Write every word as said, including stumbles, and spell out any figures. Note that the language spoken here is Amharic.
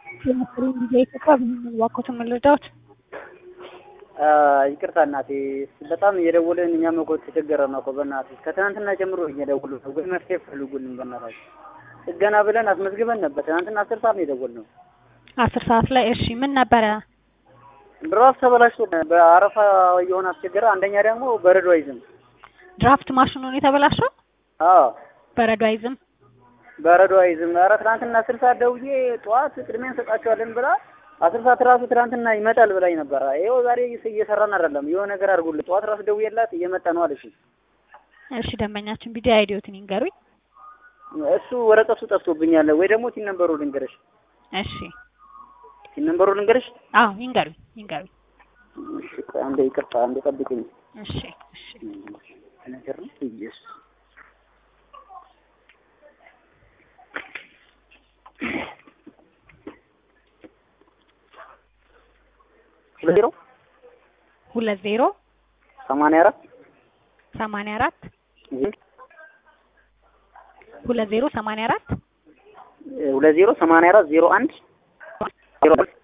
የመሰለኝ ጊዜ ኢትዮጵያ ምን ዋኮት ምልዳውት ይቅርታ እናቴ በጣም እየደወልን እኛም እኮ ተቸገረን እኮ በእናትህ ከትናንትና ጀምሮ እየደወሉ ነው ወይ መፍትሄ ፈልጉልን በእናታችሁ ጥገና ብለን አስመዝግበን ነበር ትናንትና አስር ሰዓት ነው የደወልነው አስር ሰዓት ላይ እሺ ምን ነበር ድራፍት ተበላሽቶ በአረፋ የሆነ አስቸገረ አንደኛ ደግሞ በረዶ አይዝም ድራፍት ማሽኑ ነው የተበላሸው አዎ በረዶ አይዝም በረዶ አይዝም ኧረ ትናንትና አስር ሰዓት ደውዬ ጠዋት ቅድሚያ እንሰጣቸዋለን ብላ አስር ሰዓት ራሱ ትናንትና ይመጣል ብላኝ ነበር ይሄው ዛሬ እየሰራን አይደለም የሆነ ነገር አድርጉልኝ ጠዋት ራሱ ደውዬላት እየመጣ ነው አለች እሺ ደንበኛችን ቢዲ አይዲዮትን ይንገሩኝ እሱ ወረቀቱ ጠፍቶብኛል ወይ ደግሞ ቲን ነምበሩ ልንገርሽ እሺ ቲን ነምበሩ ልንገርሽ አዎ ይንገሩኝ ይንገሩኝ እሺ አንዴ ይቅርታ አንዴ ጠብቁኝ እሺ እሺ ነገር ነው ኢየሱስ ዜሮ ሁለት ዜሮ ሰማንያ አራት ሰማንያ አራት ሁለት ዜሮ ሰማንያ አራት ሁለት ዜሮ ሰማንያ አራት ዜሮ አንድ ዜሮ